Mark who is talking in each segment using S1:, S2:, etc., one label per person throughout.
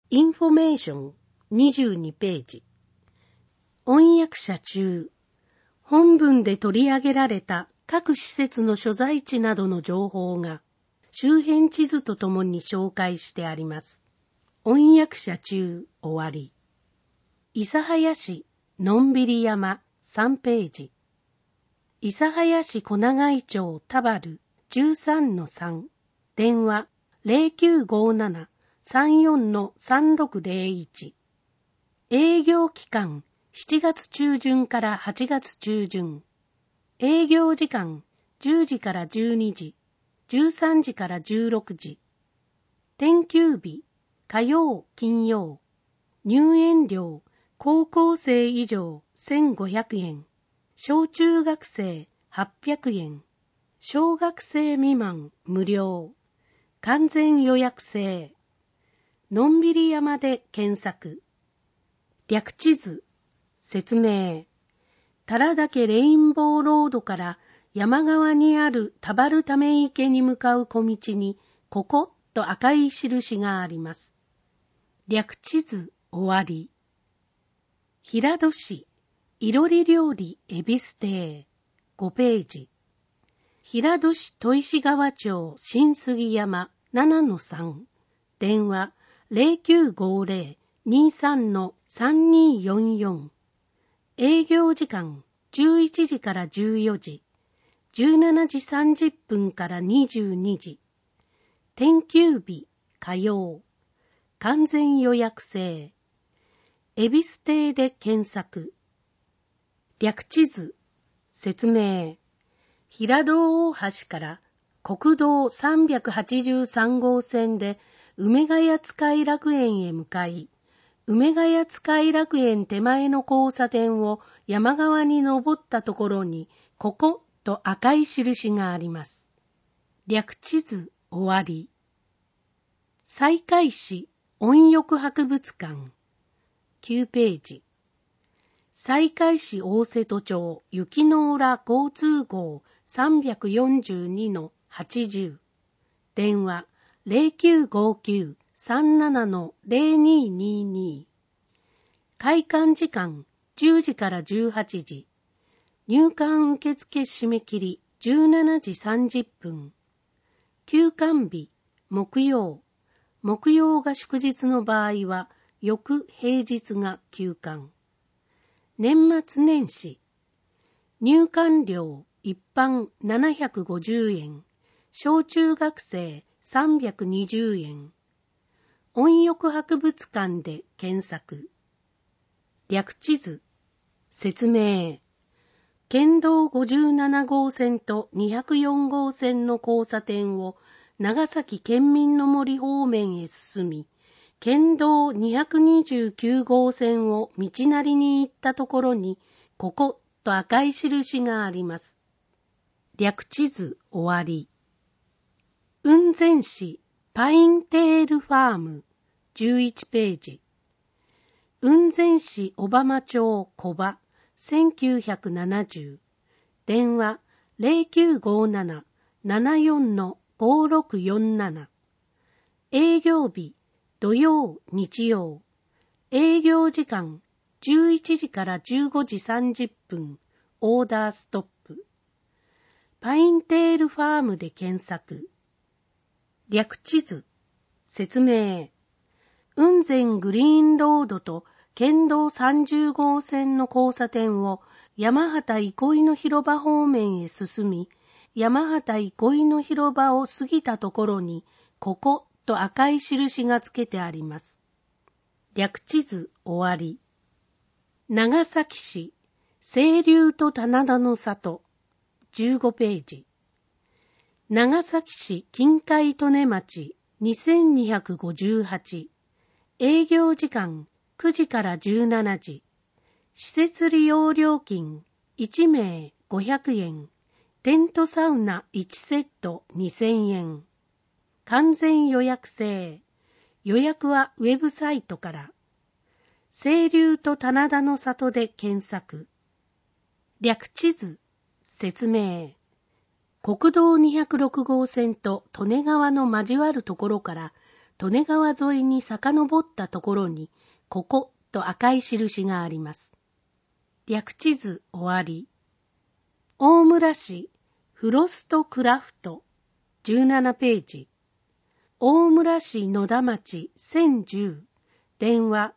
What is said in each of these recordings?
S1: インフォメーション22ページ。翻訳者中。本文で取り上げられた各施設の所在地などの情報が周辺地図とともに紹介してあります。翻訳者中終わり。諫早市のんびり山3ページ。諫早市小長井町田原 13-3 電話 0957-34-3601 営業期間7月中旬から8月中旬。営業時間10時から12時、13時から16時。定休日火曜、金曜。入園料高校生以上1500円。小中学生800円。小学生未満無料。完全予約制。のんびり山で検索。略地図。説明。多良岳レインボーロードから山側にある田原ため池に向かう小道に、ここと赤い印があります。略地図終わり。平戸市いろり料理恵比寿亭5ページ。平戸市砥石川町新杉山 7-3 電話 0950-23-3244 営業時間11時から14時、17時30分から22時。定休日火曜。完全予約制。恵比寿亭で検索。略地図。説明。平戸大橋から国道383号線で梅ヶ谷使い楽園へ向かい、梅ヶ谷使い楽園手前の交差点を山側に登ったところに、ここと赤い印があります。略地図終わり。西海市温浴博物館9ページ。西海市大瀬戸町雪の浦交通号 342-80 電話 0959-37-0222 開館時間10時から18時。入館受付締め切り17時30分。休館日木曜。木曜が祝日の場合は翌平日が休館。年末年始。入館料一般750円。小中学生320円。温浴博物館で検索。略地図。説明。県道57号線と204号線の交差点を長崎県民の森方面へ進み、県道229号線を道なりに行ったところに、ここと赤い印があります。略地図終わり。雲仙市パインテールファーム11ページ。雲仙市小浜町小場1970電話 0957-74-5647 営業日土曜日曜。営業時間11時から15時30分。オーダーストップ。パインテールファームで検索。略地図。説明。雲仙グリーンロードと県道30号線の交差点を山形憩いの広場方面へ進み、山形憩いの広場を過ぎたところに、ここと赤い印がつけてあります。略地図終わり。長崎市清流と棚田の里15ページ。長崎市近海利根町2258営業時間9時から17時。施設利用料金1名500円。テントサウナ1セット2000円。完全予約制。予約はウェブサイトから。清流と棚田の里で検索。略地図。説明。国道206号線と利根川の交わるところから利根川沿いに遡ったところに、ここと赤い印があります。略地図終わり。大村市フロストクラフト17ページ。大村市野田町1010。電話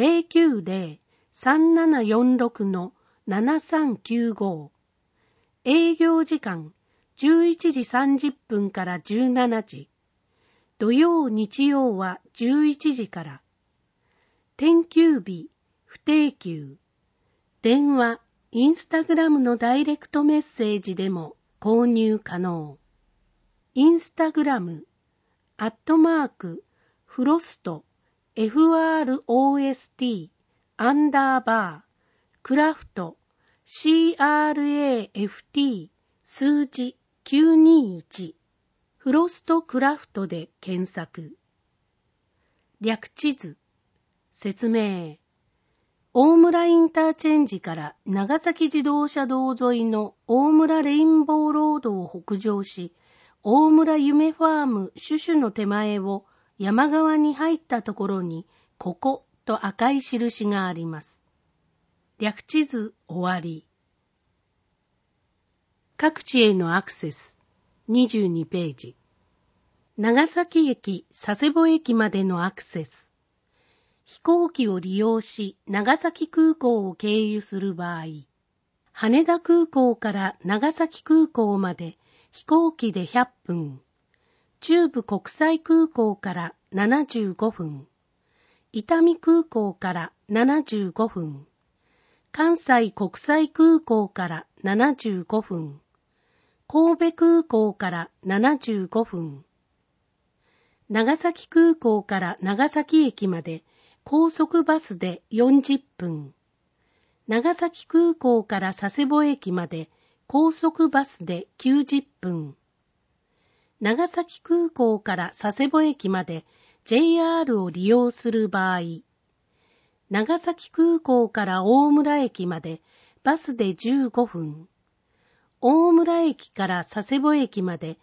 S1: 090-3746-7395。営業時間11時30分から17時。土曜日曜は11時から。天休日不定休。電話、インスタグラムのダイレクトメッセージでも購入可能。インスタグラムフロストFROSTクラフトCRAFT 数字921フロストクラフトで検索。略地図説明。大村インターチェンジから長崎自動車道沿いの大村レインボーロードを北上し、大村夢ファームシュシュの手前を山側に入ったところに、ここと赤い印があります。略地図終わり。各地へのアクセス22ページ。長崎駅佐世保駅までのアクセス。飛行機を利用し長崎空港を経由する場合、羽田空港から長崎空港まで飛行機で100分、中部国際空港から75分、伊丹空港から75分、関西国際空港から75分、神戸空港から75分、長崎空港から長崎駅まで高速バスで40分、長崎空港から佐世保駅まで高速バスで90分、長崎空港から佐世保駅まで JR を利用する場合、長崎空港から大村駅までバスで15分、大村駅から佐世保駅まで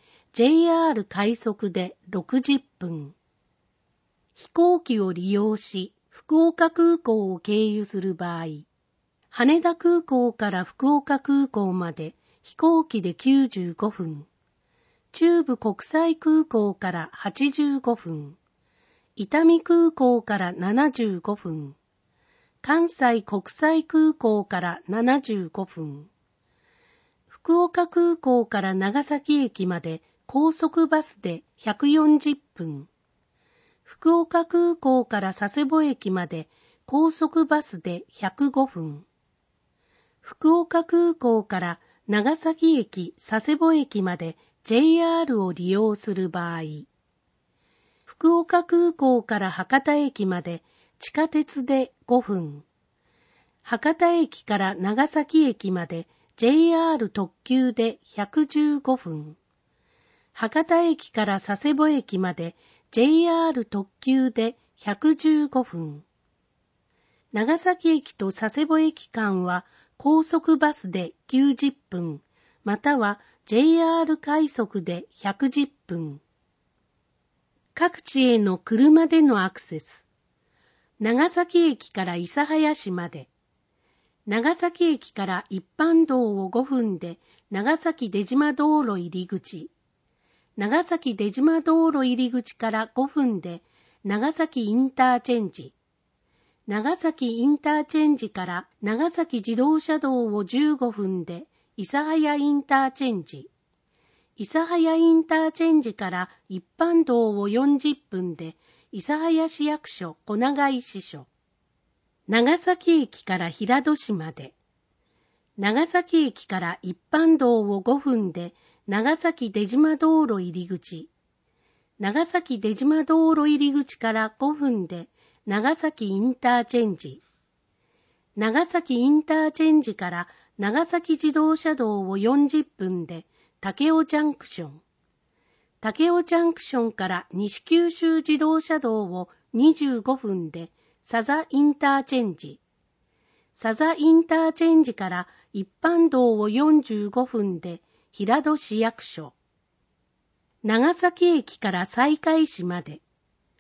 S1: JR 快速で60分、飛行機を利用し福岡空港を経由する場合、羽田空港から福岡空港まで飛行機で95分、中部国際空港から85分、伊丹空港から75分、関西国際空港から75分、福岡空港から長崎駅まで高速バスで140分、福岡空港から佐世保駅まで高速バスで105分、福岡空港から長崎駅佐世保駅まで JR を利用する場合、福岡空港から博多駅まで地下鉄で5分、博多駅から長崎駅まで JR 特急で115分、博多駅から佐世保駅まで JR 特急で115分、長崎駅と佐世保駅間は高速バスで90分、または JR 快速で110分。各地への車でのアクセス。長崎駅から諫早市まで。長崎駅から一般道を5分で長崎出島道路入り口。長崎出島道路入り口から5分で長崎インターチェンジ。長崎インターチェンジから長崎自動車道を15分で諫早インターチェンジ。諫早インターチェンジから一般道を40分で諫早市役所小長井支所。長崎駅から平戸市まで。長崎駅から一般道を5分で長崎出島道路入り口。長崎出島道路入り口から5分で長崎インターチェンジ。長崎インターチェンジから長崎自動車道を40分で武雄ジャンクション。武雄ジャンクションから西九州自動車道を25分で佐々インターチェンジ。佐々インターチェンジから一般道を45分で平戸市役所。長崎駅から西海市まで。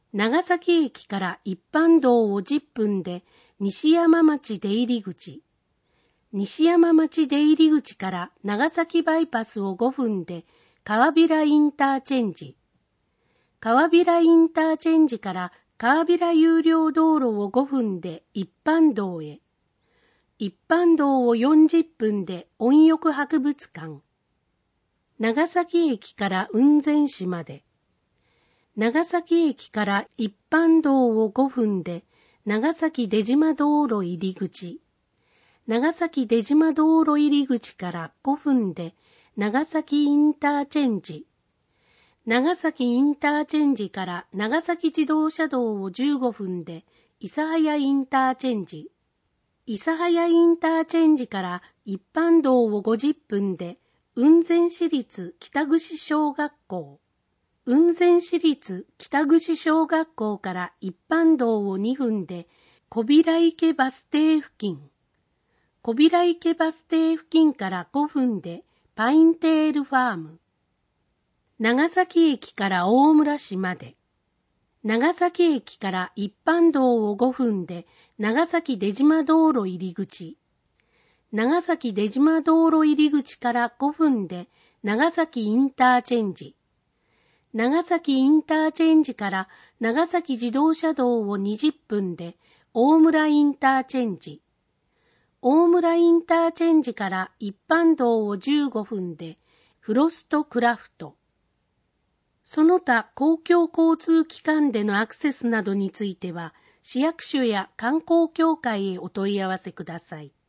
S1: 長崎駅から一般道を10分で西山町出入り口。西山町出入り口から長崎バイパスを5分で川平インターチェンジ。川平インターチェンジから川平有料道路を5分で一般道へ。一般道を40分で温浴博物館。長崎駅から雲仙市まで。長崎駅から一般道を5分で長崎出島道路入り口。長崎出島道路入り口から5分で長崎インターチェンジ。長崎インターチェンジから長崎自動車道を15分で諫早インターチェンジ。諫早インターチェンジから一般道を50分で雲仙市立北串小学校。雲仙市立北串小学校から一般道を2分で小平池バス停付近。小平池バス停付近から5分でパインテールファーム。長崎駅から大村市まで。長崎駅から一般道を5分で長崎出島道路入り口。長崎出島道路入り口から5分で長崎インターチェンジ。長崎インターチェンジから長崎自動車道を20分で大村インターチェンジ。大村インターチェンジから一般道を15分でフロストクラフト。その他公共交通機関でのアクセスなどについては市役所や観光協会へお問い合わせください。